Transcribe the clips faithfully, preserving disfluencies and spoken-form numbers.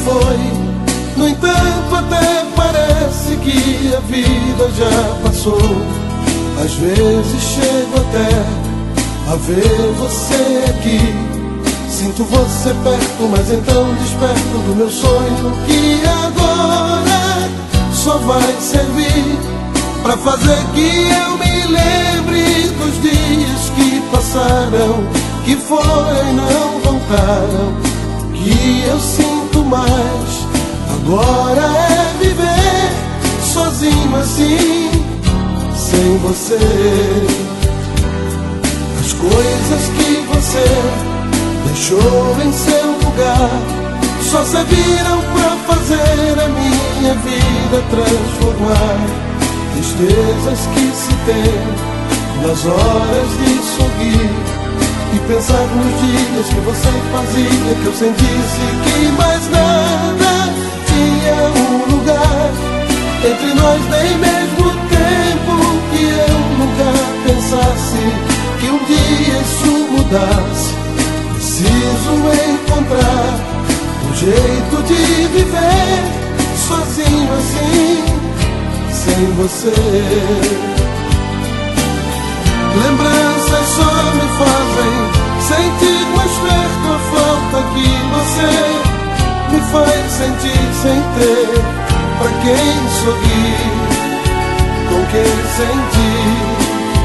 foi. No entanto, até parece que a vida já passou. Às vezes chego até a ver você aqui. Sinto você perto, mas então desperto do meu sonho, que agora só vai servir pra fazer que eu me lembre dos dias que passaram, que foram e não voltaram. Que eu sinto mais agora é viver sozinho assim, sem você. As coisas que você deixou em seu lugar só serviram pra fazer a minha vida transformar. Tristezas que se tem nas horas de sorrir e pensar nos dias que você fazia que eu sentisse que mais nada tinha um lugar entre nós, nem mesmo o tempo, que eu nunca pensasse que um dia isso mudasse. Preciso encontrar um jeito de viver sozinho assim, sem você. Lembranças só me fazem sentir mais perto a falta que você me faz sentir sem ter pra quem sorrir, com quem sentir.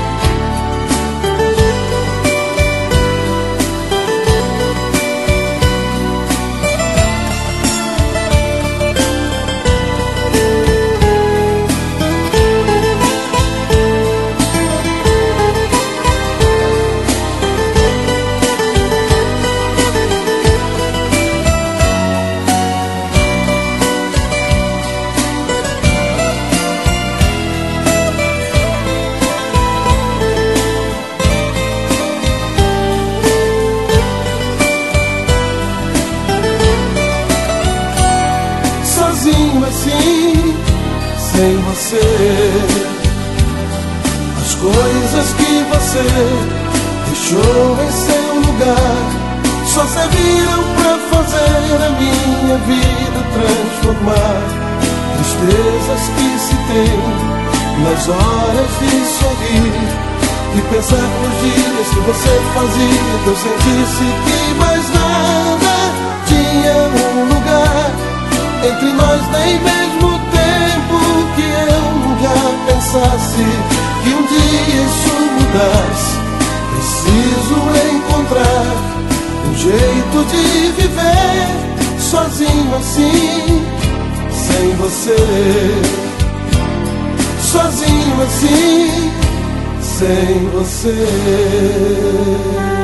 Sozinho assim, sem você. As coisas que você deixou em seu lugar só serviram pra fazer a minha vida transformar. Tristezas que se tem nas horas de sorrir e pensar nos dias que você fazia que eu sentisse que mais nada tinha um lugar entre nós, nem mesmo o tempo, que eu nunca pensasse que um dia isso mudasse. Preciso encontrar um jeito de viver sozinho assim, sem você. Sozinho assim, sem você.